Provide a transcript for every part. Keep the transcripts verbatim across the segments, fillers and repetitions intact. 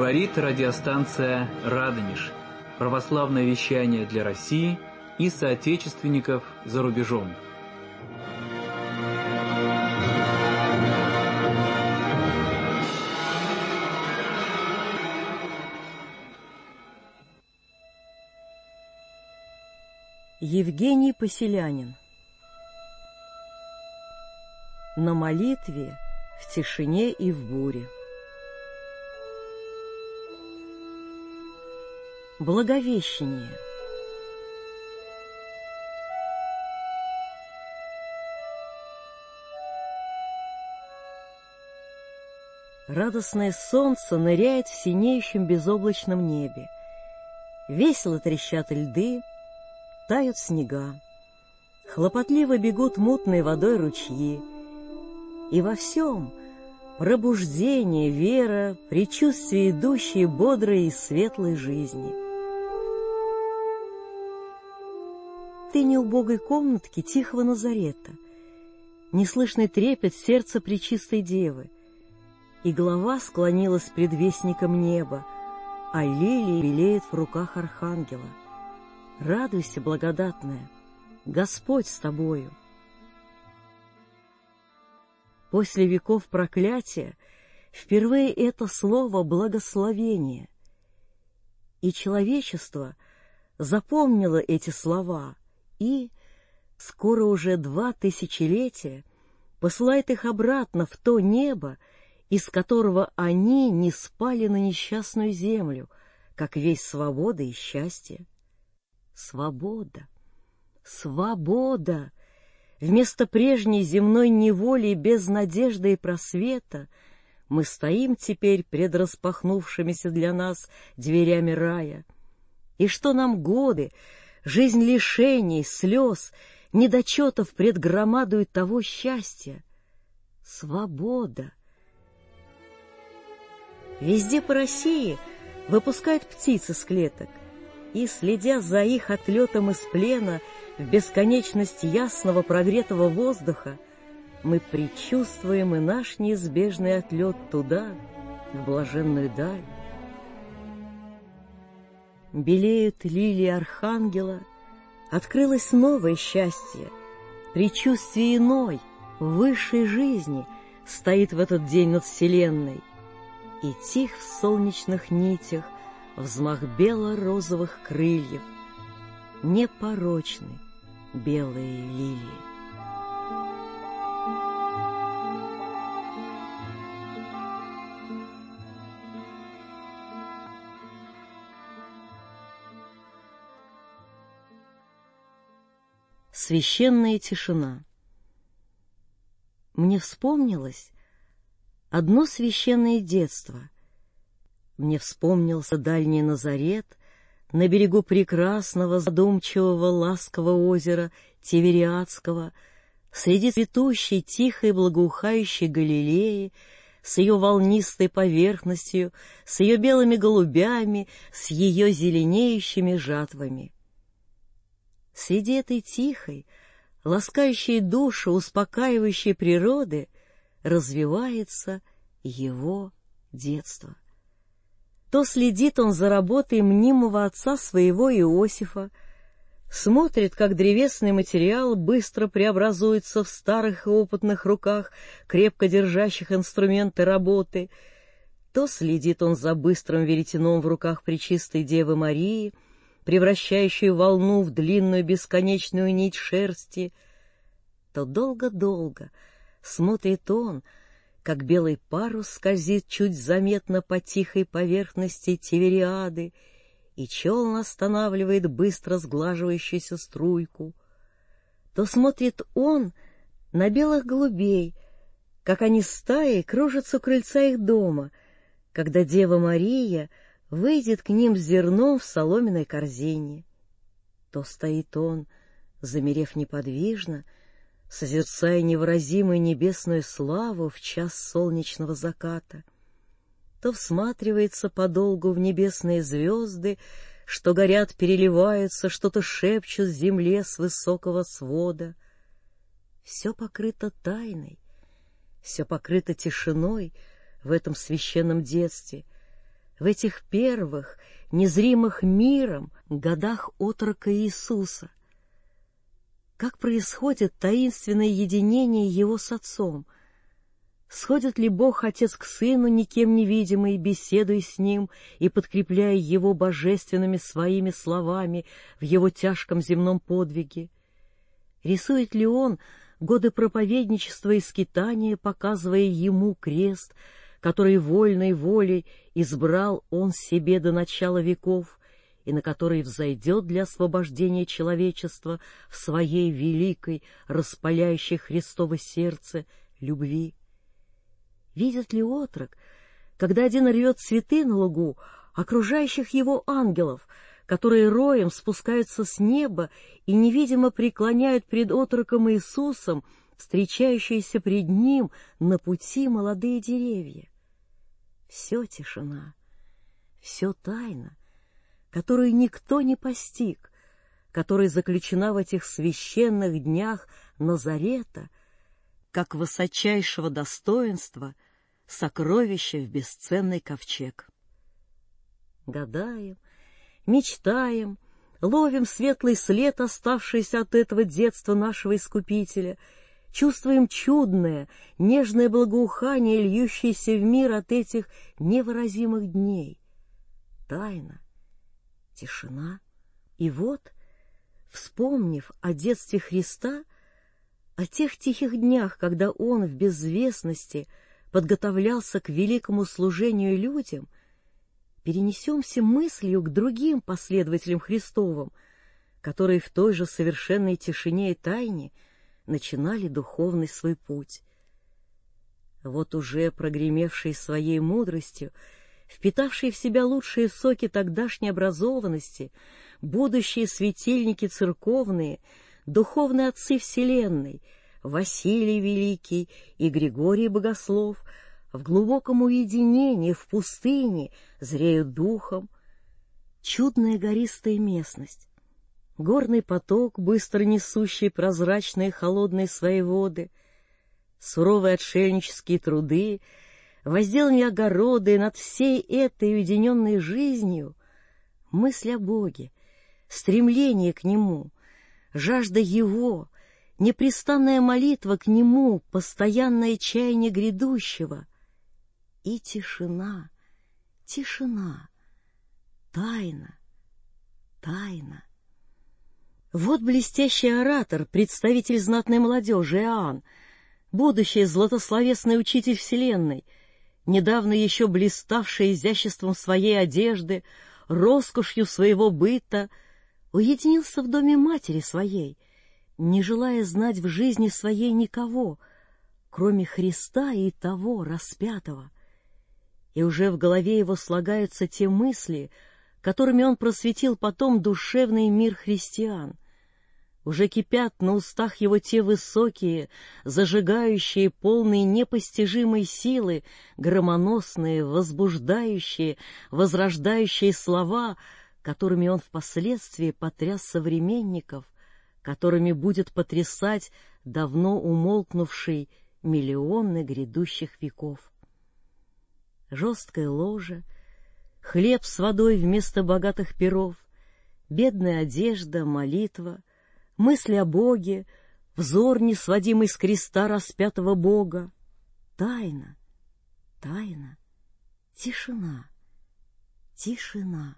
Говорит радиостанция «Радонеж». Православное вещание для России и соотечественников за рубежом. Евгений Поселянин. На молитве, в тишине и в буре. Благовещение. Радостное солнце ныряет в синеющем безоблачном небе. Весело трещат льды, тают снега. Хлопотливо бегут мутной водой ручьи. И во всем пробуждение, вера, предчувствие идущей бодрой и светлой жизни. Ты не убогой комнатки тихого Назарета, неслышный трепет сердца пречистой девы, и голова склонилась пред вестником неба, а лилия белеет в руках архангела. Радуйся, благодатная, Господь с тобою. После веков проклятия впервые это слово благословение, и человечество запомнило эти слова и, скоро уже два тысячелетия, посылает их обратно в то небо, из которого они не спали на несчастную землю, как весть свободы и счастья. Свобода! Свобода! Вместо прежней земной неволи без надежды и просвета мы стоим теперь пред распахнувшимися для нас дверями рая. И что нам годы, жизнь лишений, слез, недочетов пред громадою того счастья? Свобода! Везде по России выпускают птиц из клеток, и, следя за их отлетом из плена в бесконечность ясного прогретого воздуха, мы предчувствуем и наш неизбежный отлет туда, в блаженную даль. Белеют лилии архангела, открылось новое счастье, предчувствие иной, высшей жизни стоит в этот день над вселенной, и тих в солнечных нитях взмах бело-розовых крыльев, непорочны белые лилии. Священная тишина. Мне вспомнилось одно священное детство. Мне вспомнился дальний Назарет на берегу прекрасного, задумчивого, ласкового озера Тивериадского, среди цветущей, тихой, благоухающей Галилеи, с ее волнистой поверхностью, с ее белыми голубями, с ее зеленеющими жатвами. Среди этой тихой, ласкающей душу, успокаивающей природы развивается его детство. То следит он за работой мнимого отца своего Иосифа, смотрит, как древесный материал быстро преобразуется в старых и опытных руках, крепко держащих инструменты работы, то следит он за быстрым веретеном в руках пречистой Девы Марии, превращающую волну в длинную бесконечную нить шерсти, то долго-долго смотрит он, как белый парус скользит чуть заметно по тихой поверхности Тивериады, и челн останавливает быстро сглаживающуюся струйку, то смотрит он на белых голубей, как они стаей кружатся у крыльца их дома, когда Дева Мария выйдет к ним с зерном в соломенной корзине. То стоит он, замерев неподвижно, созерцая невыразимую небесную славу в час солнечного заката, то всматривается подолгу в небесные звезды, что горят, переливаются, что-то шепчут земле с высокого свода. Все покрыто тайной, все покрыто тишиной в этом священном детстве, в этих первых, незримых миром годах отрока Иисуса. Как происходит таинственное единение Его с Отцом? Сходит ли Бог Отец к Сыну, никем невидимый, беседуя с Ним и подкрепляя Его божественными своими словами в Его тяжком земном подвиге? Рисует ли Он годы проповедничества и скитания, показывая Ему крест, который вольной волей избрал Он себе до начала веков, и на который взойдет для освобождения человечества в своей великой, распаляющей Христово сердце любви? Видит ли отрок, когда один рвет цветы на лугу, окружающих его ангелов, которые роем спускаются с неба и невидимо преклоняют пред отроком Иисусом встречающиеся пред ним на пути молодые деревья? Все тишина, все тайна, которую никто не постиг, которая заключена в этих священных днях Назарета, как высочайшего достоинства сокровища в бесценный ковчег. Гадаем, мечтаем, ловим светлый след, оставшийся от этого детства нашего Искупителя, чувствуем чудное, нежное благоухание, льющееся в мир от этих невыразимых дней. Тайна, тишина. И вот, вспомнив о детстве Христа, о тех тихих днях, когда Он в безвестности подготовлялся к великому служению людям, перенесемся мыслью к другим последователям Христовым, которые в той же совершенной тишине и тайне начинали духовный свой путь. Вот уже прогремевшие своей мудростью, впитавшие в себя лучшие соки тогдашней образованности, будущие светильники церковные, духовные отцы вселенной, Василий Великий и Григорий Богослов, в глубоком уединении, в пустыне, зреют духом. Чудная гористая местность, горный поток, быстро несущий прозрачные холодные свои воды, суровые отшельнические труды, возделанные огороды, над всей этой уединенной жизнью мысль о Боге, стремление к Нему, жажда Его, непрестанная молитва к Нему, постоянное чаяние грядущего и тишина, тишина, тайна, тайна. Вот блестящий оратор, представитель знатной молодежи Иоанн, будущий златословесный учитель вселенной, недавно еще блиставший изяществом своей одежды, роскошью своего быта, уединился в доме матери своей, не желая знать в жизни своей никого, кроме Христа и того распятого. И уже в голове его слагаются те мысли, которыми он просветил потом душевный мир христиан. Уже кипят на устах его те высокие, зажигающие, полные непостижимой силы, громоносные, возбуждающие, возрождающие слова, которыми он впоследствии потряс современников, которыми будет потрясать давно умолкнувший миллионы грядущих веков. Жесткое ложе, хлеб с водой вместо богатых перов, бедная одежда, молитва, мысли о Боге, взор, не сводимый с креста распятого Бога, тайна, тайна, тишина, тишина.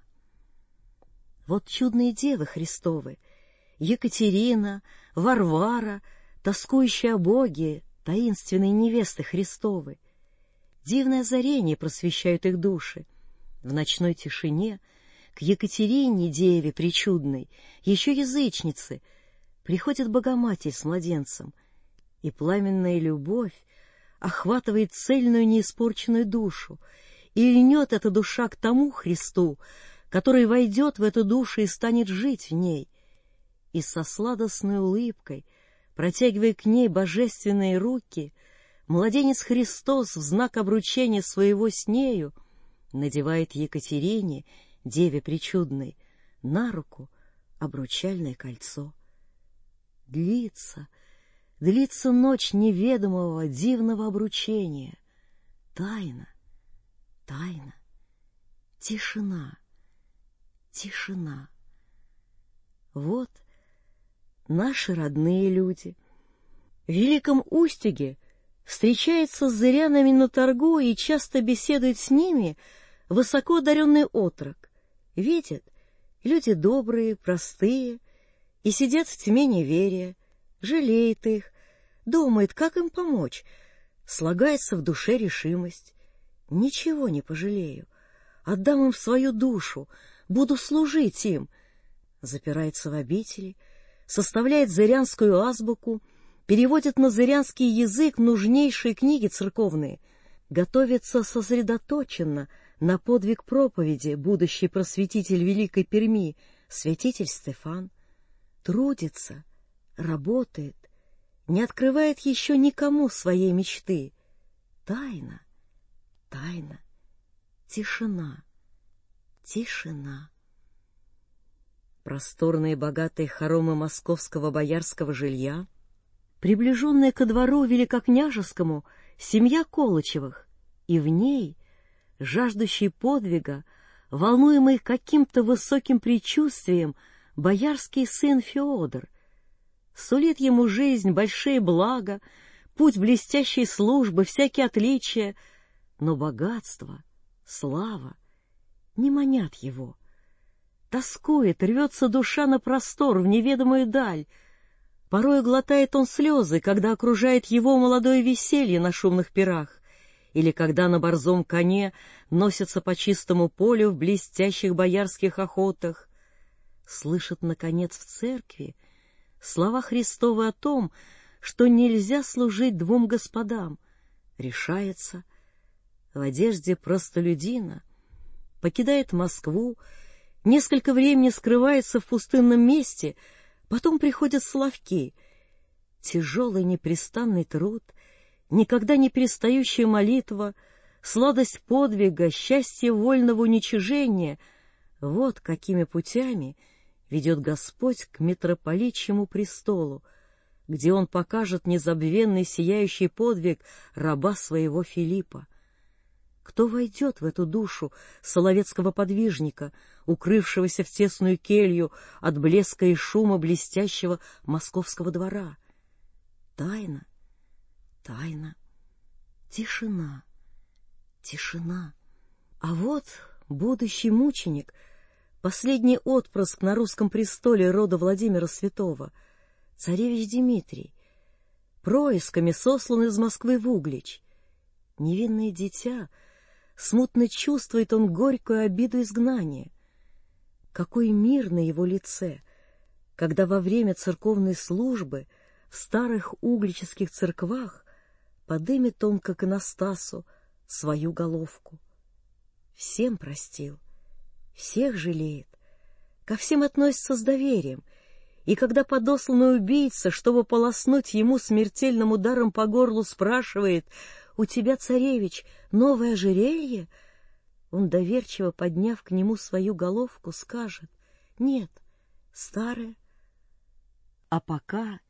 Вот чудные девы Христовы, Екатерина, Варвара, тоскующие о Боге, таинственные невесты Христовы. Дивное озарение просвещают их души. В ночной тишине к Екатерине, деве пречудной, еще язычнице, приходит Богоматерь с младенцем, и пламенная любовь охватывает цельную неиспорченную душу, и льнет эта душа к тому Христу, который войдет в эту душу и станет жить в ней, и со сладостной улыбкой, протягивая к ней божественные руки, младенец Христос в знак обручения своего с нею надевает Екатерине, деве пречудной, на руку обручальное кольцо. Длится, длится ночь неведомого дивного обручения. Тайна, тайна, Тишина, тишина. Вот наши родные люди. В Великом Устюге встречается с зырянами на торгу и часто беседует с ними высоко одаренный отрок. Видит, люди добрые, простые, и сидят в тьме неверия, жалеет их, думает, как им помочь, слагается в душе решимость. Ничего не пожалею, отдам им свою душу, буду служить им. Запирается в обители, составляет зырянскую азбуку, переводит на зырянский язык нужнейшие книги церковные, готовится сосредоточенно на подвиг проповеди будущий просветитель Великой Перми, святитель Стефан. Трудится, работает, не открывает еще никому своей мечты. Тайна, тайна, тишина, тишина. Просторные богатые хоромы московского боярского жилья, приближенная ко двору великокняжескому семья Колычевых, и в ней, жаждущий подвига, волнуемый каким-то высоким предчувствием, боярский сын Феодор, сулит ему жизнь, большие блага, путь блестящей службы, всякие отличия, но богатство, слава не манят его. Тоскует, рвется душа на простор, в неведомую даль. Порой глотает он слезы, когда окружает его молодое веселье на шумных пирах, или когда на борзом коне носится по чистому полю в блестящих боярских охотах. Слышит, наконец, в церкви слова Христовы о том, что нельзя служить двум господам. Решается, в одежде простолюдина, покидает Москву, несколько времени скрывается в пустынном месте, потом приходят соловки. Тяжелый непрестанный труд, никогда не перестающая молитва, сладость подвига, счастье вольного уничижения — вот какими путями ведет Господь к митрополичьему престолу, где Он покажет незабвенный сияющий подвиг раба своего Филиппа. Кто войдет в эту душу соловецкого подвижника, укрывшегося в тесную келью от блеска и шума блестящего московского двора? Тайна, тайна, тишина, тишина. А вот будущий мученик, последний отпрыск на русском престоле рода Владимира Святого, царевич Дмитрий, происками сослан из Москвы в Углич. Невинное дитя, смутно чувствует он горькую обиду изгнания. Какой мир на его лице, когда во время церковной службы в старых углических церквах подымет он к иконостасу свою головку. Всем простил, всех жалеет, ко всем относится с доверием, и когда подосланный убийца, чтобы полоснуть ему смертельным ударом по горлу, спрашивает: «У тебя, царевич, новое ожерелье?» Он, доверчиво подняв к нему свою головку, скажет: «Нет, старое». А пока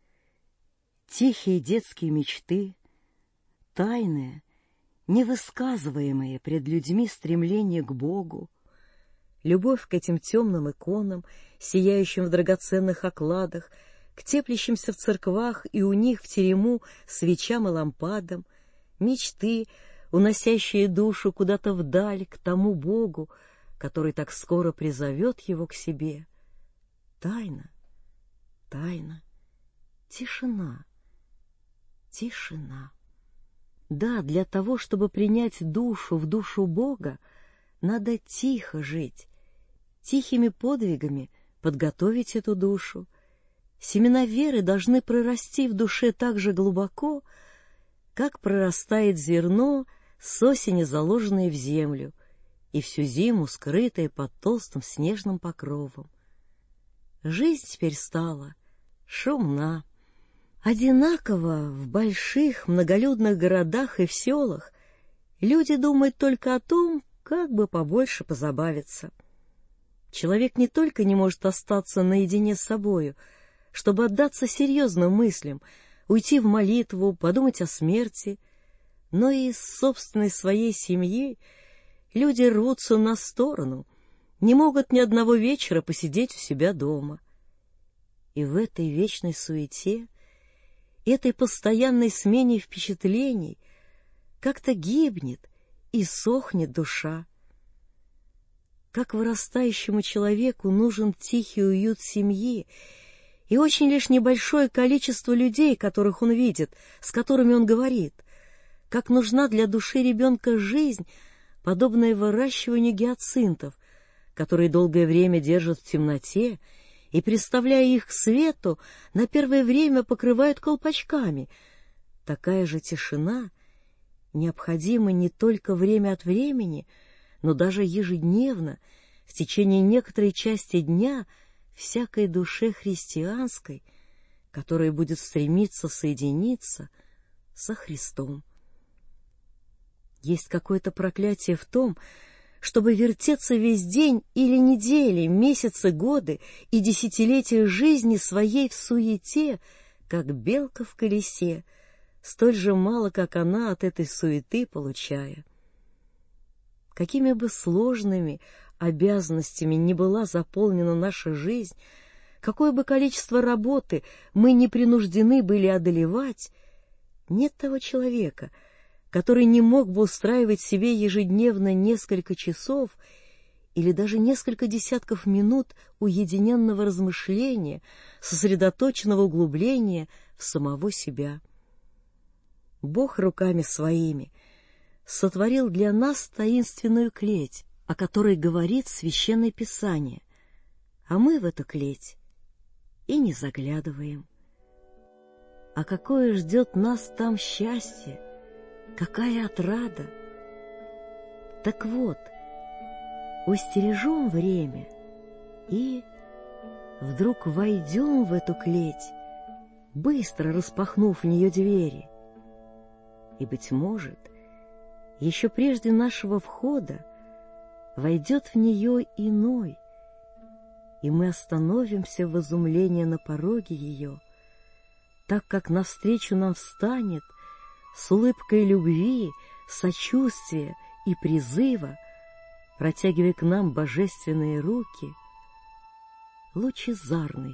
тихие детские мечты, тайные, невысказываемые пред людьми стремление к Богу, любовь к этим темным иконам, сияющим в драгоценных окладах, к теплящимся в церквах и у них в терему свечам и лампадам, мечты, уносящие душу куда-то вдаль, к тому Богу, который так скоро призовет его к себе. Тайна, тайна, тишина, тишина. Да, для того, чтобы принять душу в душу Бога, надо тихо жить, тихими подвигами подготовить эту душу. Семена веры должны прорасти в душе так же глубоко, как прорастает зерно, с осени заложенное в землю, и всю зиму скрытое под толстым снежным покровом. Жизнь теперь стала шумна. Одинаково в больших многолюдных городах и в селах люди думают только о том, как бы побольше позабавиться. Человек не только не может остаться наедине с собою, чтобы отдаться серьезным мыслям, уйти в молитву, подумать о смерти, но и с собственной своей семьей люди рвутся на сторону, не могут ни одного вечера посидеть у себя дома. И в этой вечной суете, этой постоянной смене впечатлений как-то гибнет и сохнет душа. Как вырастающему человеку нужен тихий уют семьи и очень лишь небольшое количество людей, которых он видит, с которыми он говорит. Как нужна для души ребенка жизнь, подобная выращиванию гиацинтов, которые долгое время держат в темноте и, приставляя их к свету, на первое время покрывают колпачками. Такая же тишина необходима не только время от времени, но даже ежедневно, в течение некоторой части дня, всякой душе христианской, которая будет стремиться соединиться со Христом. Есть какое-то проклятие в том, чтобы вертеться весь день или недели, месяцы, годы и десятилетия жизни своей в суете, как белка в колесе, столь же мало, как она от этой суеты получая. Какими бы сложными обязанностями ни была заполнена наша жизнь, какое бы количество работы мы не принуждены были одолевать, нет того человека, который не мог бы устраивать себе ежедневно несколько часов или даже несколько десятков минут уединенного размышления, сосредоточенного углубления в самого себя. Бог руками своими сотворил для нас таинственную клеть, о которой говорит Священное Писание, а мы в эту клеть и не заглядываем. А какое ждет нас там счастье, какая отрада! Так вот, устережем время и вдруг войдем в эту клеть, быстро распахнув в нее двери. И, быть может, еще прежде нашего входа войдет в нее иной, и мы остановимся в изумлении на пороге ее, так как навстречу нам встанет с улыбкой любви, сочувствия и призыва, протягивая к нам божественные руки, лучезарный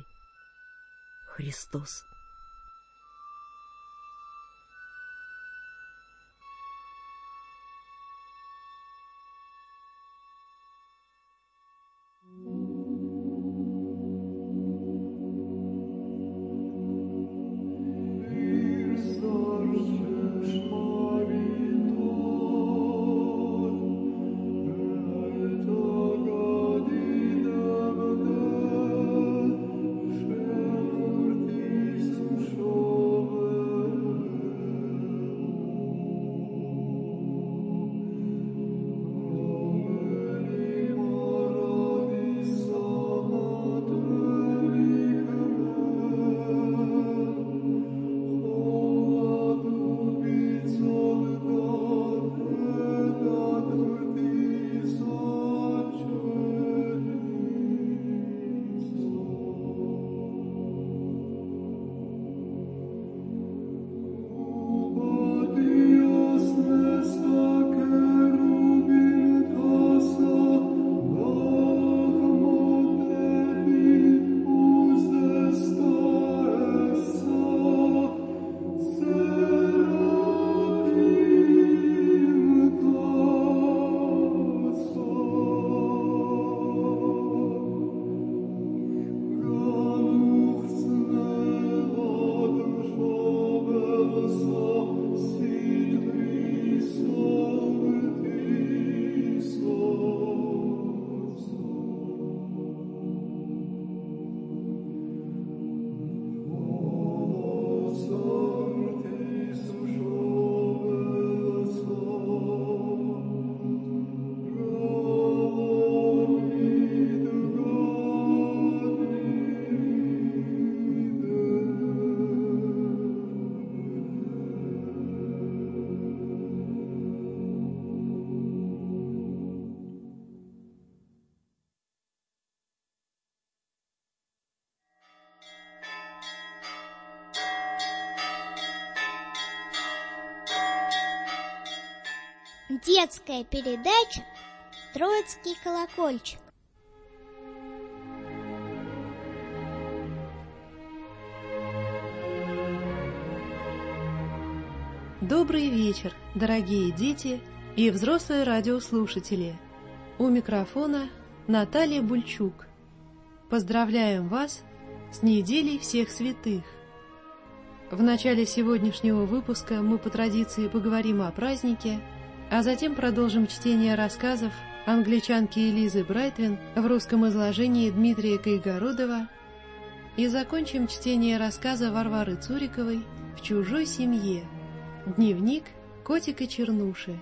Христос. Детская передача Троицкий колокольчик. Добрый вечер, дорогие дети и взрослые радиослушатели. У микрофона Наталья Бульчук. Поздравляем вас с неделей всех святых. В начале сегодняшнего выпуска мы по традиции поговорим о празднике, а затем продолжим чтение рассказов англичанки Элизы Брайтвин в русском изложении Дмитрия Кайгородова и закончим чтение рассказа Варвары Цуриковой «В чужой семье. Дневник котика Чернуши».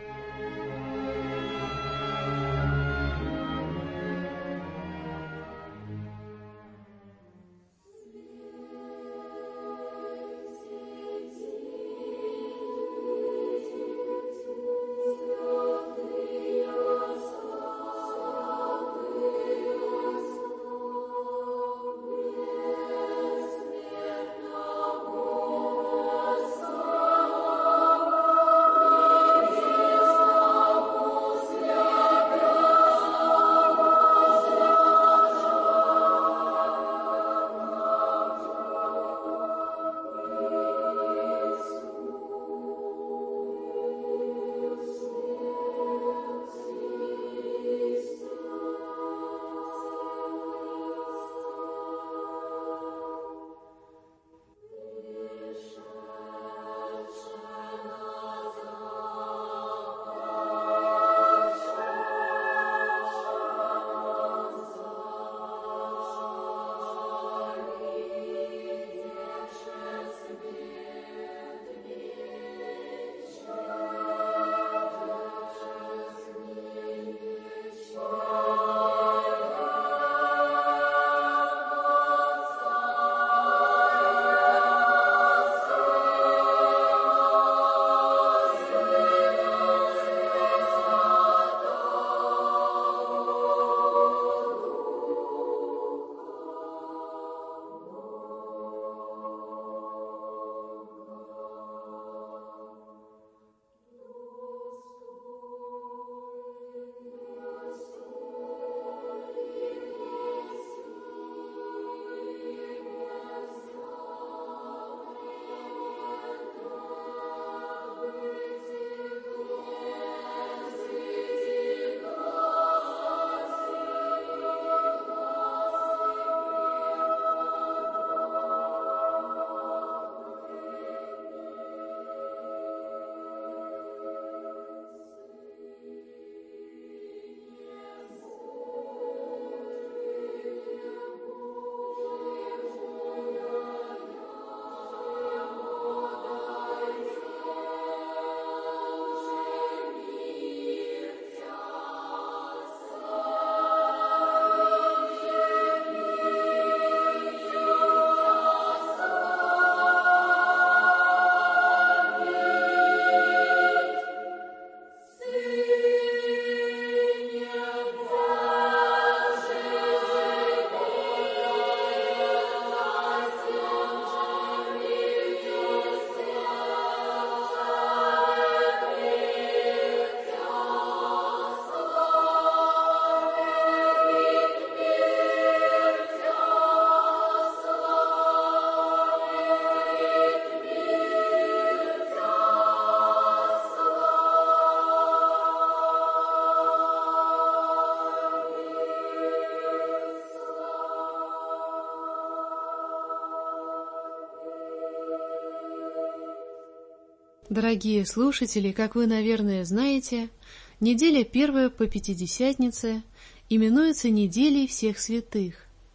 Дорогие слушатели, как вы, наверное, знаете, неделя первая по Пятидесятнице именуется неделей всех святых.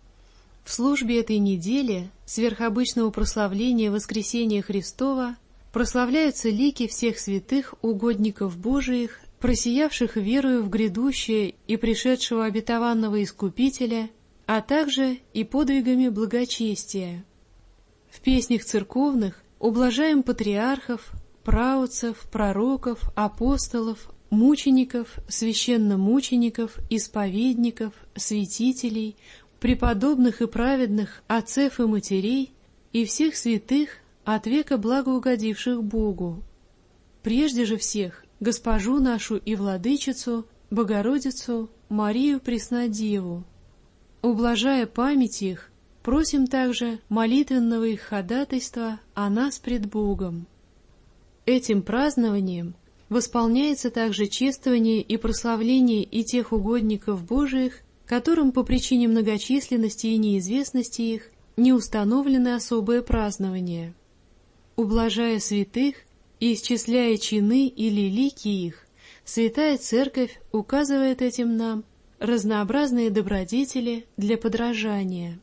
В службе этой недели, сверхобычного прославления Воскресения Христова, прославляются лики всех святых угодников Божиих, просиявших верою в грядущее и пришедшего обетованного Искупителя, а также и подвигами благочестия. В песнях церковных ублажаем патриархов, праотцев, пророков, апостолов, мучеников, священномучеников, исповедников, святителей, преподобных и праведных отцев и матерей и всех святых, от века благоугодивших Богу. Прежде же всех, Госпожу нашу и Владычицу, Богородицу Марию Преснодеву. Ублажая память их, просим также молитвенного их ходатайства о нас пред Богом. Этим празднованием восполняется также чествование и прославление и тех угодников Божиих, которым по причине многочисленности и неизвестности их не установлены особые празднования. Ублажая святых и исчисляя чины или лики их, Святая Церковь указывает этим нам разнообразные добродетели для подражания.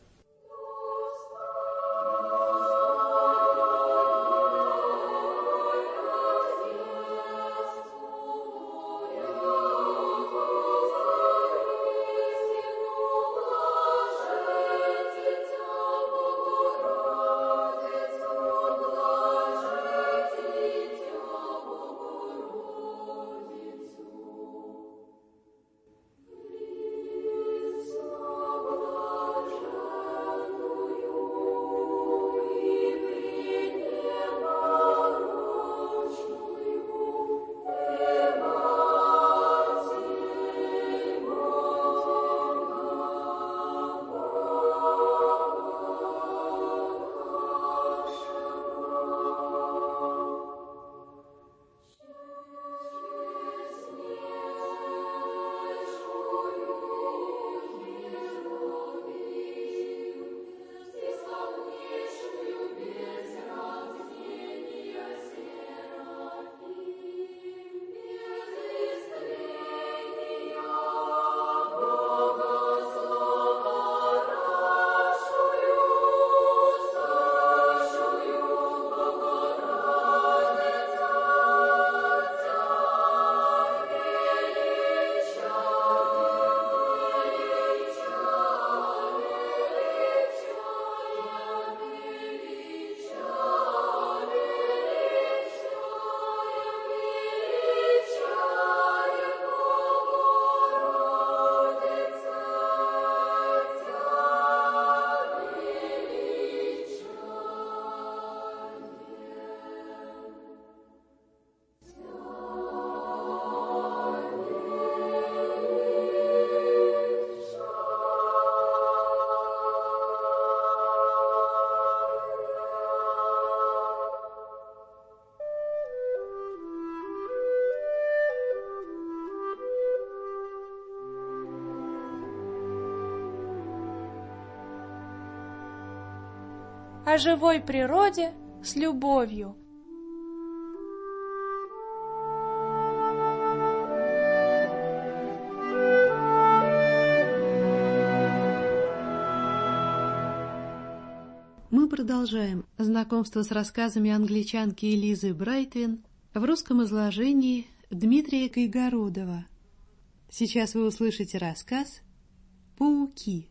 О живой природе с любовью. Мы продолжаем знакомство с рассказами англичанки Элизы Брайтвин в русском изложении Дмитрия Кайгородова. Сейчас вы услышите рассказ «Пауки».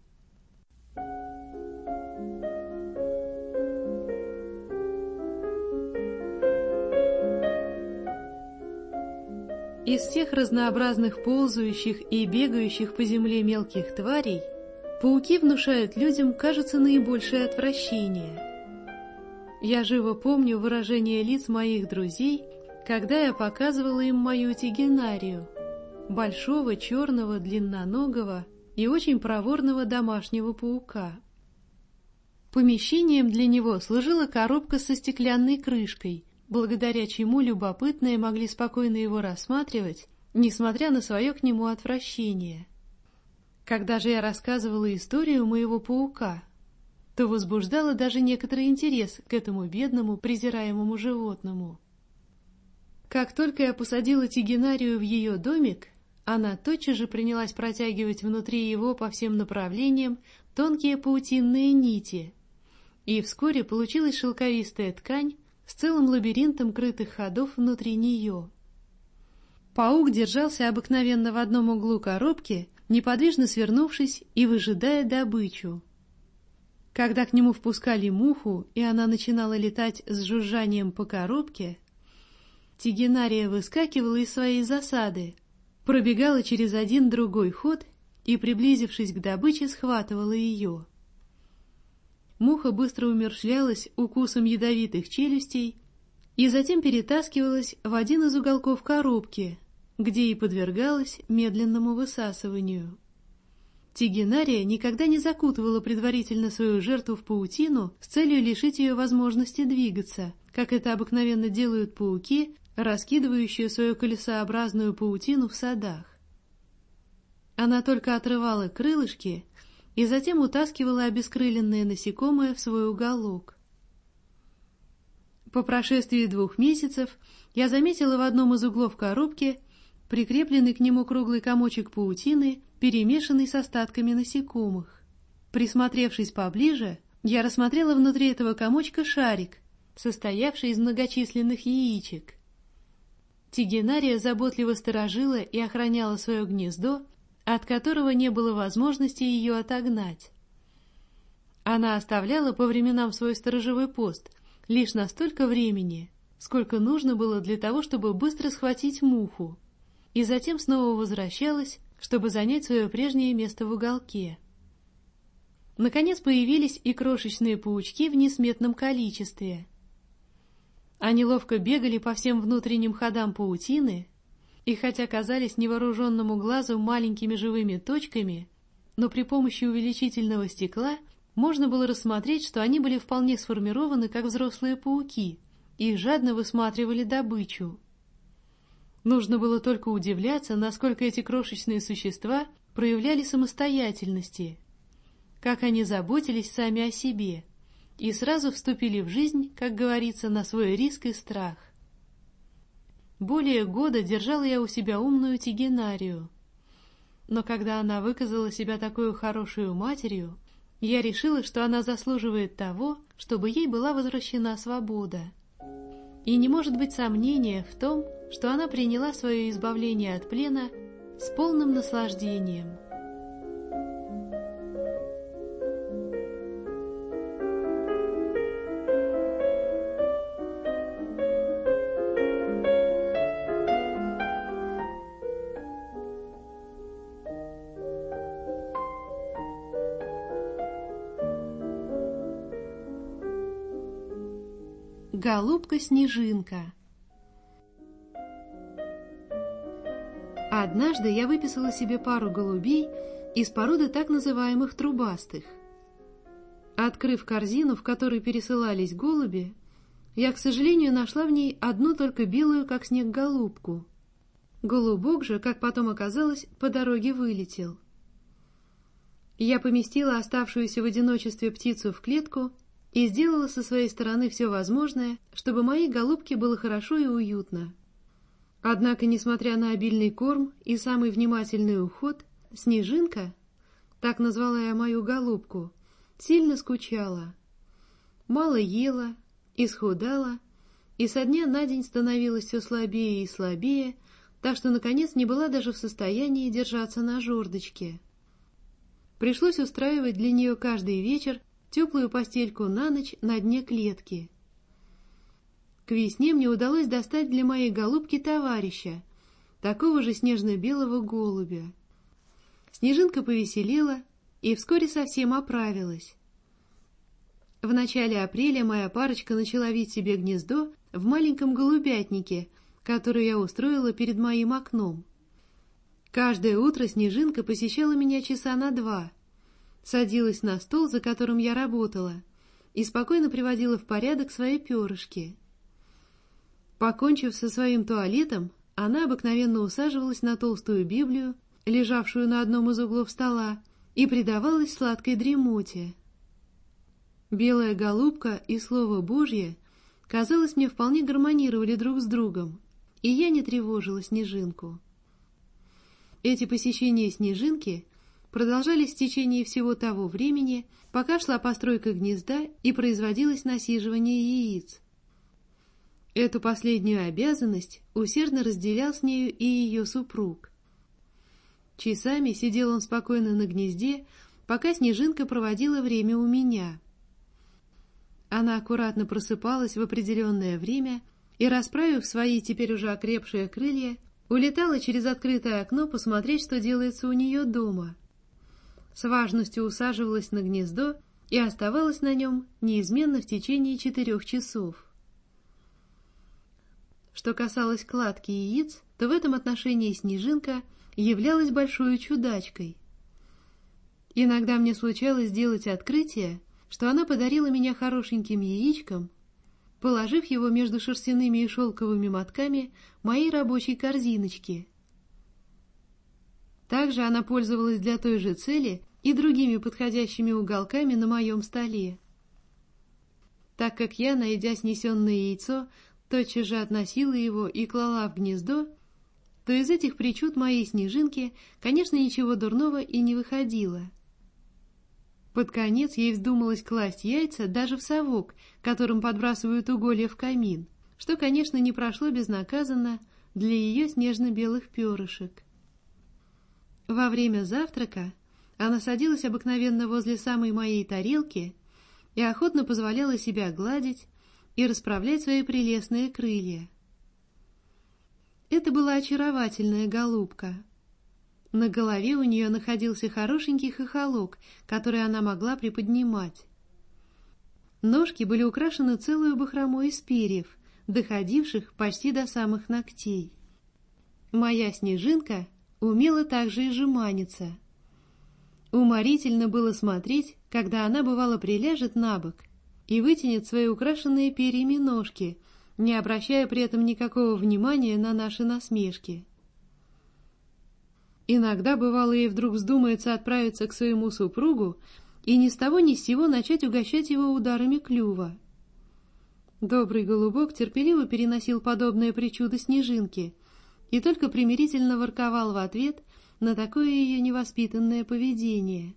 Из всех разнообразных ползающих и бегающих по земле мелких тварей пауки внушают людям, кажется, наибольшее отвращение. Я живо помню выражение лиц моих друзей, когда я показывала им мою тигенарию, большого, черного, длинноногого и очень проворного домашнего паука. Помещением для него служила коробка со стеклянной крышкой, благодаря чему любопытные могли спокойно его рассматривать, несмотря на свое к нему отвращение. Когда же я рассказывала историю моего паука, то возбуждала даже некоторый интерес к этому бедному, презираемому животному. Как только я посадила тигенарию в ее домик, она тотчас же принялась протягивать внутри его по всем направлениям тонкие паутинные нити, и вскоре получилась шелковистая ткань с целым лабиринтом крытых ходов внутри нее. Паук держался обыкновенно в одном углу коробки, неподвижно свернувшись и выжидая добычу. Когда к нему впускали муху, и она начинала летать с жужжанием по коробке, тигенария выскакивала из своей засады, пробегала через один другой ход и, приблизившись к добыче, схватывала ее. Муха быстро умерщвлялась укусом ядовитых челюстей и затем перетаскивалась в один из уголков коробки, где и подвергалась медленному высасыванию. Тигенария никогда не закутывала предварительно свою жертву в паутину с целью лишить ее возможности двигаться, как это обыкновенно делают пауки, раскидывающие свою колесообразную паутину в садах. Она только отрывала крылышки и затем утаскивала обескрыленное насекомое в свой уголок. По прошествии двух месяцев я заметила в одном из углов коробки прикрепленный к нему круглый комочек паутины, перемешанный с остатками насекомых. Присмотревшись поближе, я рассмотрела внутри этого комочка шарик, состоявший из многочисленных яичек. Тигенария заботливо сторожила и охраняла свое гнездо, от которого не было возможности ее отогнать. Она оставляла по временам свой сторожевой пост лишь на столько времени, сколько нужно было для того, чтобы быстро схватить муху, и затем снова возвращалась, чтобы занять свое прежнее место в уголке. Наконец появились и крошечные паучки в несметном количестве. Они ловко бегали по всем внутренним ходам паутины, и хотя казались невооруженному глазу маленькими живыми точками, но при помощи увеличительного стекла можно было рассмотреть, что они были вполне сформированы, как взрослые пауки, и жадно высматривали добычу. Нужно было только удивляться, насколько эти крошечные существа проявляли самостоятельности, как они заботились сами о себе, и сразу вступили в жизнь, как говорится, на свой риск и страх. Более года держала я у себя умную Тигенарию, но когда она выказала себя такой хорошей матерью, я решила, что она заслуживает того, чтобы ей была возвращена свобода. И не может быть сомнения в том, что она приняла свое избавление от плена с полным наслаждением. Голубка-снежинка. Однажды я выписала себе пару голубей из породы так называемых трубастых. Открыв корзину, в которой пересылались голуби, я, к сожалению, нашла в ней одну только белую, как снег, голубку. Голубок же, как потом оказалось, по дороге вылетел. Я поместила оставшуюся в одиночестве птицу в клетку и сделала со своей стороны все возможное, чтобы моей голубке было хорошо и уютно. Однако, несмотря на обильный корм и самый внимательный уход, Снежинка, так назвала я мою голубку, сильно скучала. Мало ела, исхудала, и со дня на день становилась все слабее и слабее, так что, наконец, не была даже в состоянии держаться на жердочке. Пришлось устраивать для нее каждый вечер теплую постельку на ночь на дне клетки. К весне мне удалось достать для моей голубки товарища, такого же снежно-белого голубя. Снежинка повеселела и вскоре совсем оправилась. В начале апреля моя парочка начала вить себе гнездо в маленьком голубятнике, который я устроила перед моим окном. Каждое утро Снежинка посещала меня часа на два, садилась на стол, за которым я работала, и спокойно приводила в порядок свои перышки. Покончив со своим туалетом, она обыкновенно усаживалась на толстую Библию, лежавшую на одном из углов стола, и предавалась сладкой дремоте. Белая голубка и Слово Божье, казалось, мне вполне гармонировали друг с другом, и я не тревожила Снежинку. Эти посещения Снежинки продолжались в течение всего того времени, пока шла постройка гнезда и производилось насиживание яиц. Эту последнюю обязанность усердно разделял с нею и ее супруг. Часами сидел он спокойно на гнезде, пока Снежинка проводила время у меня. Она аккуратно просыпалась в определенное время и, расправив свои теперь уже окрепшие крылья, улетала через открытое окно посмотреть, что делается у нее дома. С важностью усаживалась на гнездо и оставалась на нем неизменно в течение четырех часов. что касалось кладки яиц, то в этом отношении Снежинка являлась большой чудачкой. Иногда мне случалось делать открытие, что она подарила меня хорошеньким яичком, положив его между шерстяными и шелковыми мотками моей рабочей корзиночки. Также она пользовалась для той же цели и другими подходящими уголками на моем столе. Так как я, найдя снесенное яйцо, тотчас же относила его и клала в гнездо, то из этих причуд моей Снежинки, конечно, ничего дурного и не выходило. Под конец ей вздумалось класть яйца даже в совок, которым подбрасывают уголья в камин, что, конечно, не прошло безнаказанно для ее снежно-белых перышек. Во время завтрака она садилась обыкновенно возле самой моей тарелки и охотно позволяла себя гладить и расправлять свои прелестные крылья. Это была очаровательная голубка. На голове у нее находился хорошенький хохолок, который она могла приподнимать. Ножки были украшены целую бахромой из перьев, доходивших почти до самых ногтей. Моя Снежинка умела также и жеманиться. Уморительно было смотреть, когда она, бывало, приляжет на бок и вытянет свои украшенные перьями ножки, не обращая при этом никакого внимания на наши насмешки. Иногда, бывало, ей вдруг вздумается отправиться к своему супругу и ни с того ни с сего начать угощать его ударами клюва. Добрый голубок терпеливо переносил подобное причудо Снежинки и только примирительно ворковал в ответ на такое ее невоспитанное поведение.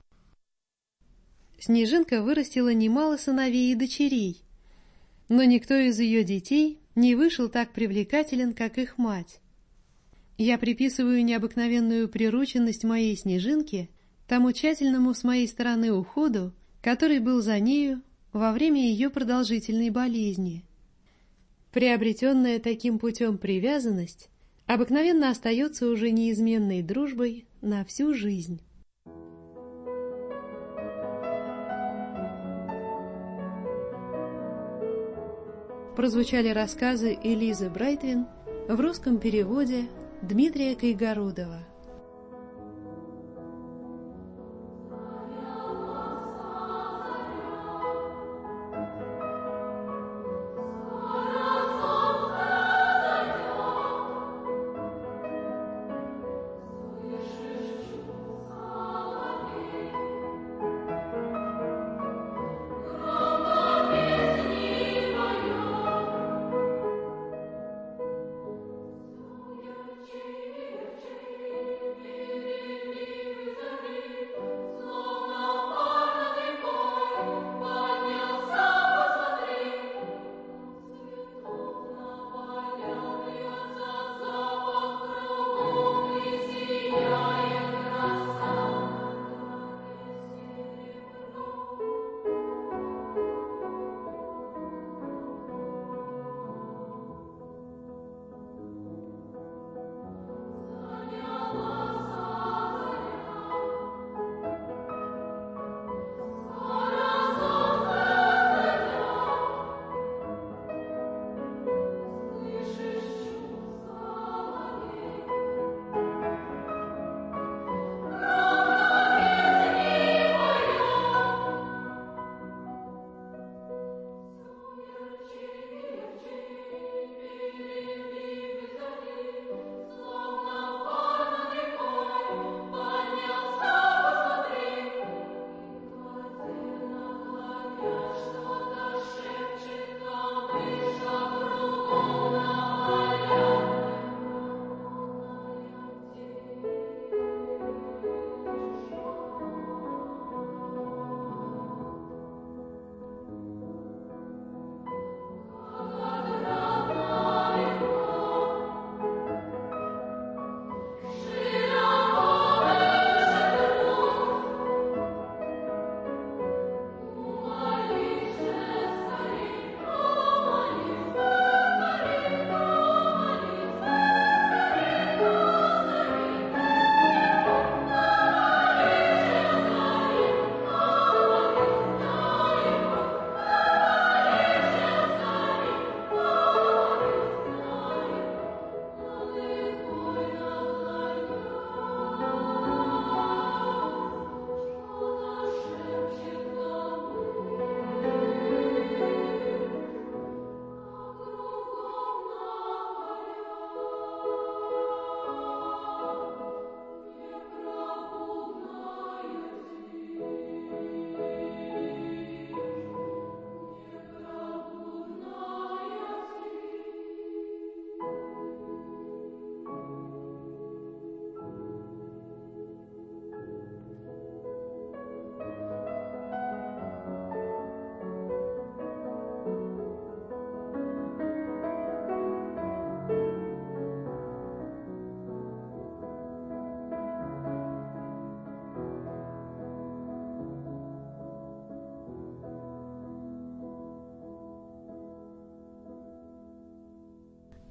Снежинка вырастила немало сыновей и дочерей, но никто из ее детей не вышел так привлекателен, как их мать. Я приписываю необыкновенную прирученность моей Снежинки тому тщательному с моей стороны уходу, который был за нею во время ее продолжительной болезни. Приобретенная таким путем привязанность обыкновенно остается уже неизменной дружбой на всю жизнь. Прозвучали рассказы Элизы Брайтвин в русском переводе Дмитрия Кайгородова.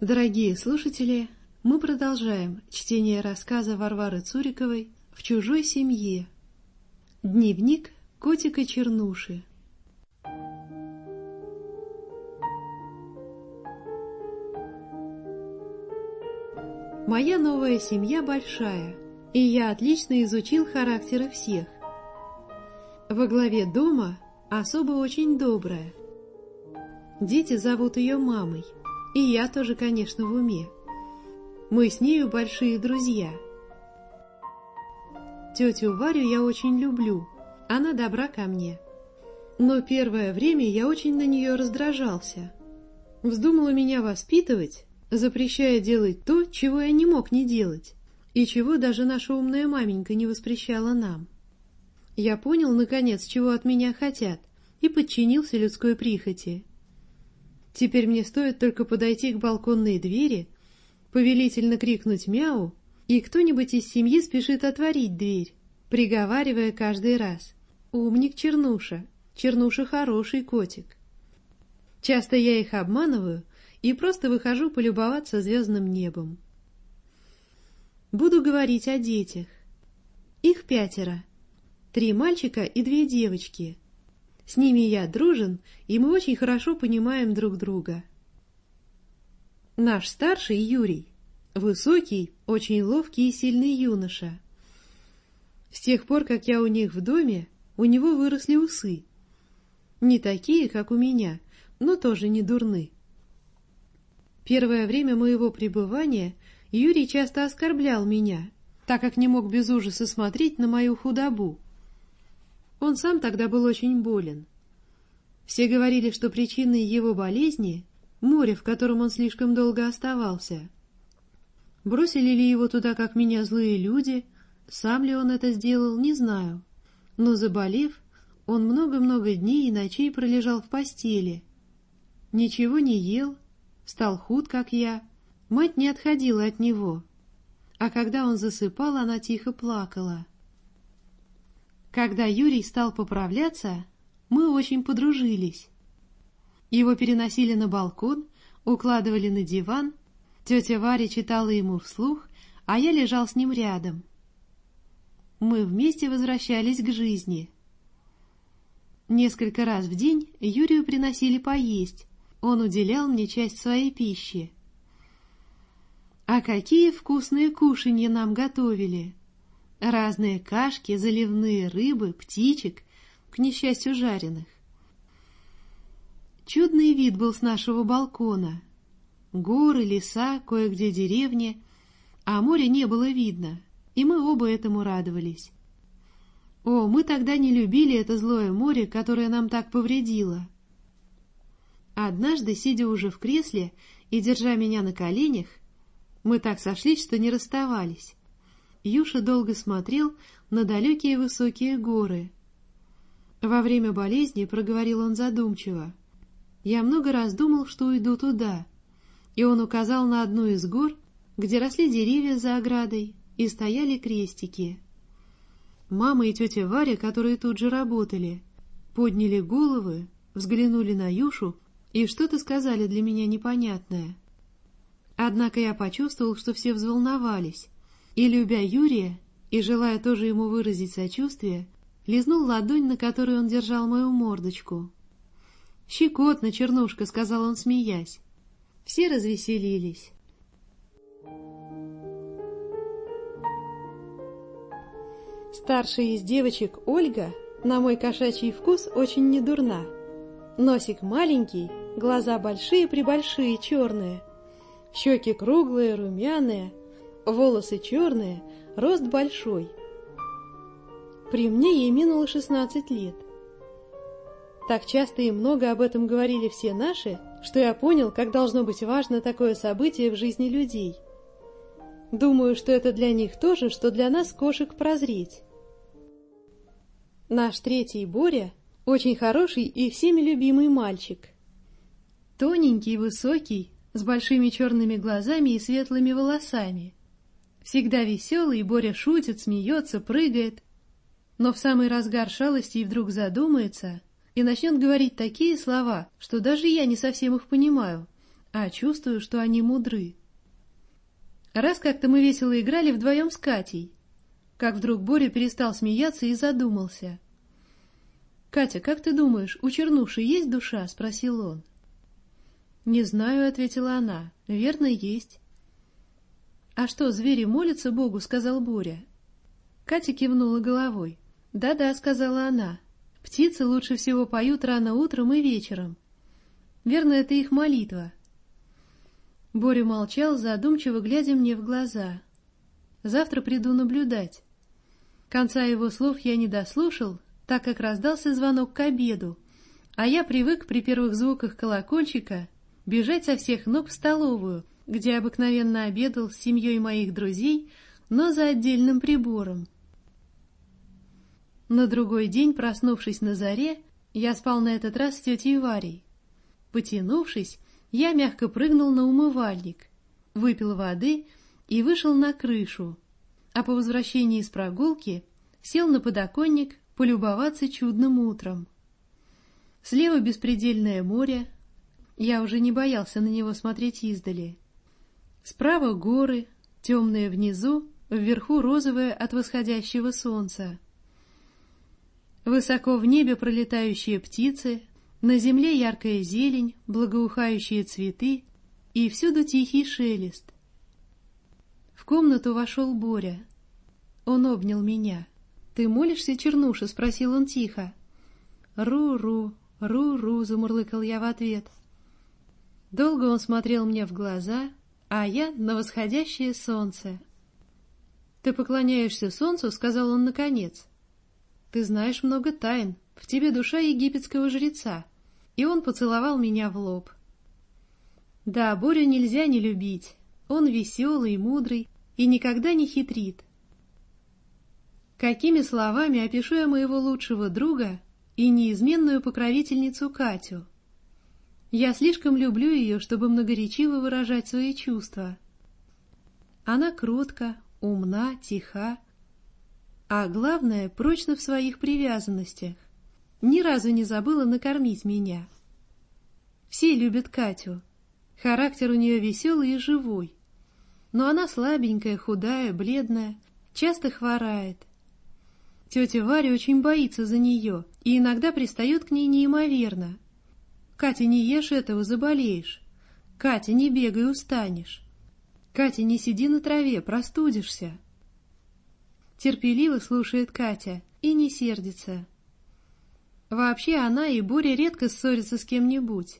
Дорогие слушатели, мы продолжаем чтение рассказа Варвары Цуриковой «В чужой семье». Дневник котика Чернуши. Моя новая семья большая, и я отлично изучил характеры всех. Во главе дома особо очень добрая. Дети зовут ее мамой, и я тоже, конечно, в уме. Мы с нею большие друзья. Тетю Варю я очень люблю, она добра ко мне. Но первое время я очень на нее раздражался. Вздумала меня воспитывать, запрещая делать то, чего я не мог не делать, и чего даже наша умная маменька не воспрещала нам. Я понял, наконец, чего от меня хотят, и подчинился людской прихоти. Теперь мне стоит только подойти к балконной двери, повелительно крикнуть «мяу», и кто-нибудь из семьи спешит отворить дверь, приговаривая каждый раз: «Умник Чернуша, Чернуша хороший котик». Часто я их обманываю и просто выхожу полюбоваться звездным небом. Буду говорить о детях. Их пятеро. Три мальчика и две девочки. С ними я дружен, и мы очень хорошо понимаем друг друга. Наш старший Юрий — высокий, очень ловкий и сильный юноша. С тех пор, как я у них в доме, у него выросли усы. Не такие, как у меня, но тоже не дурны. Первое время моего пребывания Юрий часто оскорблял меня, так как не мог без ужаса смотреть на мою худобу. Он сам тогда был очень болен. Все говорили, что причиной его болезни — море, в котором он слишком долго оставался. Бросили ли его туда, как меня, злые люди, сам ли он это сделал, не знаю. Но, заболев, он много-много дней и ночей пролежал в постели. Ничего не ел, стал худ, как я. Мать не отходила от него. А когда он засыпал, она тихо плакала. Когда Юрий стал поправляться, мы очень подружились. Его переносили на балкон, укладывали на диван, тетя Варя читала ему вслух, а я лежал с ним рядом. Мы вместе возвращались к жизни. Несколько раз в день Юрию приносили поесть, он уделял мне часть своей пищи. А какие вкусные кушанья нам готовили! Разные кашки, заливные рыбы, птичек, к несчастью, жареных. Чудный вид был с нашего балкона. Горы, леса, кое-где деревни, а моря не было видно, и мы оба этому радовались. О, мы тогда не любили это злое море, которое нам так повредило. Однажды, сидя уже в кресле и держа меня на коленях, мы так сошлись, что не расставались. Юша долго смотрел на далекие высокие горы. Во время болезни, проговорил он задумчиво, я много раз думал, что уйду туда, и он указал на одну из гор, где росли деревья за оградой и стояли крестики. Мама и тетя Варя, которые тут же работали, подняли головы, взглянули на Юшу и что-то сказали для меня непонятное. Однако я почувствовал, что все взволновались, и, любя Юрия, и желая тоже ему выразить сочувствие, лизнул ладонь, на которой он держал мою мордочку. «Щекотно, Чернушка», — сказал он, смеясь. Все развеселились. Старшая из девочек, Ольга, на мой кошачий вкус, очень недурна. Носик маленький, глаза большие-пребольшие, черные, щеки круглые, румяные, волосы черные, рост большой. При мне ей минуло шестнадцать лет. Так часто и много об этом говорили все наши, что я понял, как должно быть важно такое событие в жизни людей. Думаю, что это для них то же, что для нас, кошек, прозреть. Наш третий Боря очень хороший и всеми любимый мальчик. Тоненький, высокий, с большими черными глазами и светлыми волосами. Всегда веселый, Боря шутит, смеется, прыгает. Но в самый разгар шалости вдруг задумается и начнет говорить такие слова, что даже я не совсем их понимаю, а чувствую, что они мудры. Раз как-то мы весело играли вдвоем с Катей, как вдруг Боря перестал смеяться и задумался. «Катя, как ты думаешь, у чернуши есть душа?» — спросил он. «Не знаю», — ответила она. «Верно, есть». «А что, звери молятся Богу?» — сказал Боря. Катя кивнула головой. «Да-да», — сказала она. «Птицы лучше всего поют рано утром и вечером. Верно, это их молитва». Боря молчал, задумчиво глядя мне в глаза. «Завтра приду наблюдать». Конца его слов я не дослушал, так как раздался звонок к обеду, а я привык при первых звуках колокольчика бежать со всех ног в столовую, где обыкновенно обедал с семьей моих друзей, но за отдельным прибором. На другой день, проснувшись на заре, я спал на этот раз с тетей Варей. Потянувшись, я мягко прыгнул на умывальник, выпил воды и вышел на крышу, а по возвращении с прогулки сел на подоконник полюбоваться чудным утром. Слева беспредельное море, я уже не боялся на него смотреть издали. Справа горы, темные внизу, вверху розовые от восходящего солнца. Высоко в небе пролетающие птицы, на земле яркая зелень, благоухающие цветы и всюду тихий шелест. В комнату вошел Боря. Он обнял меня. «Ты молишься, Чернуша?» — спросил он тихо. «Ру-ру, ру-ру», — замурлыкал я в ответ. Долго он смотрел мне в глаза, а я на восходящее солнце. «Ты поклоняешься солнцу?» — сказал он наконец. «Ты знаешь много тайн, в тебе душа египетского жреца». И он поцеловал меня в лоб. Да, Борю нельзя не любить. Он веселый, мудрый и никогда не хитрит. Какими словами опишу я моего лучшего друга и неизменную покровительницу Катю? Я слишком люблю ее, чтобы многоречиво выражать свои чувства. Она кротка, умна, тиха, а главное, прочна в своих привязанностях. Ни разу не забыла накормить меня. Все любят Катю. Характер у нее веселый и живой. Но она слабенькая, худая, бледная, часто хворает. Тетя Варя очень боится за нее и иногда пристает к ней неимоверно. «Катя, не ешь этого, заболеешь. Катя, не бегай, устанешь. Катя, не сиди на траве, простудишься». Терпеливо слушает Катя и не сердится. Вообще она и Боря редко ссорятся с кем-нибудь.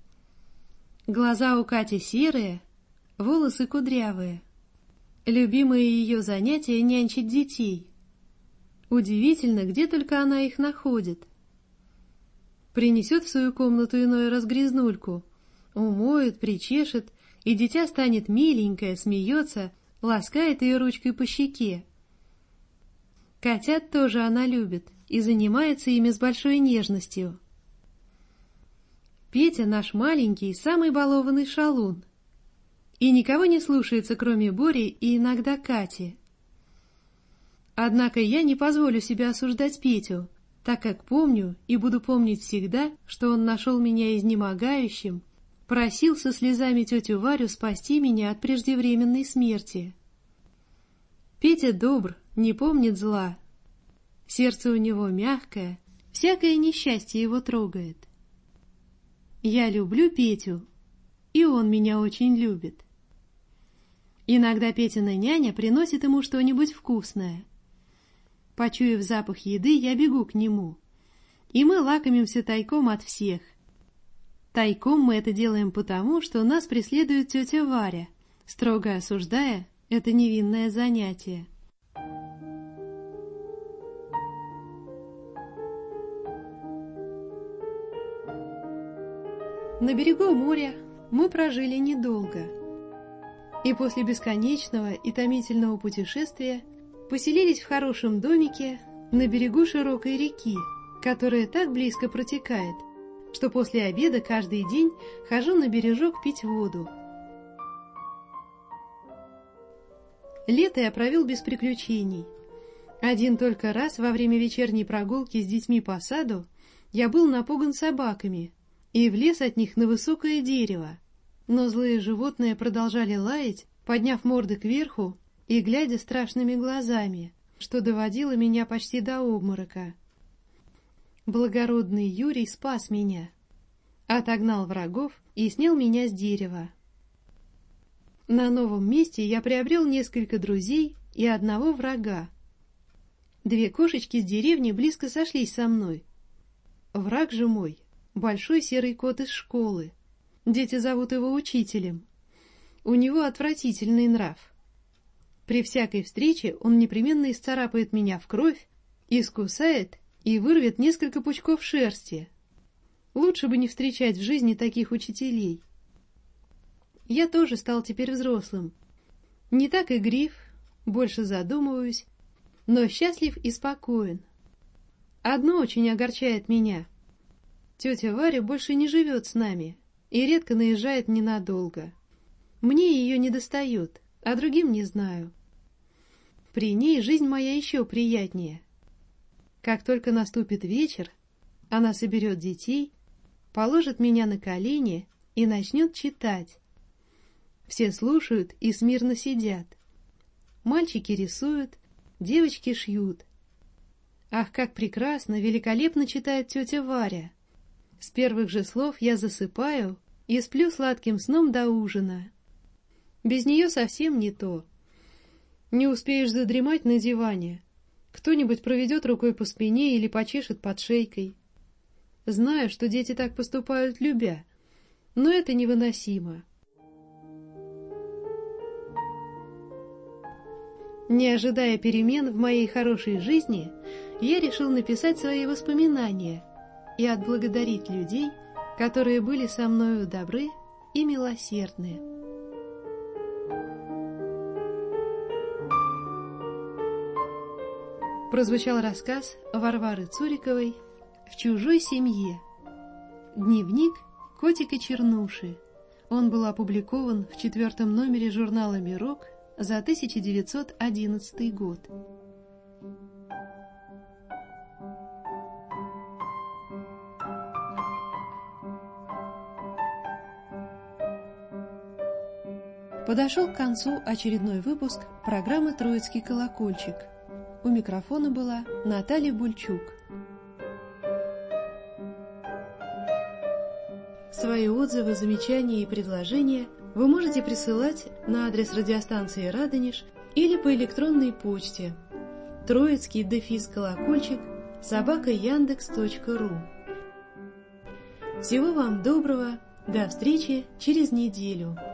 Глаза у Кати серые, волосы кудрявые. Любимое ее занятие — нянчить детей. Удивительно, где только она их находит. Принесет в свою комнату иной раз грязнульку, умоет, причешет, и дитя станет миленькое, смеется, ласкает ее ручкой по щеке. Котят тоже она любит и занимается ими с большой нежностью. Петя наш маленький, самый балованный шалун. И никого не слушается, кроме Бори и иногда Кати. Однако я не позволю себе осуждать Петю, так как помню и буду помнить всегда, что он нашел меня изнемогающим, просил со слезами тетю Варю спасти меня от преждевременной смерти. Петя добр, не помнит зла. Сердце у него мягкое, всякое несчастье его трогает. Я люблю Петю, и он меня очень любит. Иногда Петина няня приносит ему что-нибудь вкусное. Почуяв запах еды, я бегу к нему, и мы лакомимся тайком от всех. Тайком мы это делаем потому, что нас преследует тетя Варя, строго осуждая это невинное занятие. На берегу моря мы прожили недолго, и после бесконечного и томительного путешествия поселились в хорошем домике на берегу широкой реки, которая так близко протекает, что после обеда каждый день хожу на бережок пить воду. Лето я провел без приключений. Один только раз во время вечерней прогулки с детьми по саду я был напуган собаками и влез от них на высокое дерево. Но злые животные продолжали лаять, подняв морды кверху и глядя страшными глазами, что доводило меня почти до обморока. Благородный Юрий спас меня, отогнал врагов и снял меня с дерева. На новом месте я приобрел несколько друзей и одного врага. Две кошечки с деревни близко сошлись со мной. Враг же мой — большой серый кот из школы. Дети зовут его учителем. У него отвратительный нрав. При всякой встрече он непременно исцарапает меня в кровь, искусает и вырвет несколько пучков шерсти. Лучше бы не встречать в жизни таких учителей. Я тоже стал теперь взрослым. Не так игрив, больше задумываюсь, но счастлив и спокоен. Одно очень огорчает меня. Тетя Варя больше не живет с нами и редко наезжает ненадолго. Мне ее недостает, а другим не знаю. При ней жизнь моя еще приятнее. Как только наступит вечер, она соберет детей, положит меня на колени и начнет читать. Все слушают и смирно сидят. Мальчики рисуют, девочки шьют. Ах, как прекрасно, великолепно читает тетя Варя! С первых же слов я засыпаю и сплю сладким сном до ужина. Без нее совсем не то. Не успеешь задремать на диване. Кто-нибудь проведет рукой по спине или почешет под шейкой. Знаю, что дети так поступают, любя, но это невыносимо. Не ожидая перемен в моей хорошей жизни, я решил написать свои воспоминания и отблагодарить людей, которые были со мною добры и милосердны. Прозвучал рассказ Варвары Цуриковой «В чужой семье». Дневник котика Чернуши. Он был опубликован в четвертом номере журнала «Мирок» за тысяча девятьсот одиннадцатый год. Подошел к концу очередной выпуск программы «Троицкий колокольчик». У микрофона была Наталья Бульчук. Свои отзывы, замечания и предложения вы можете присылать на адрес радиостанции «Радонеж» или по электронной почте троицкий дефис колокольчик собака яндекс точка ру. Всего вам доброго, до встречи через неделю.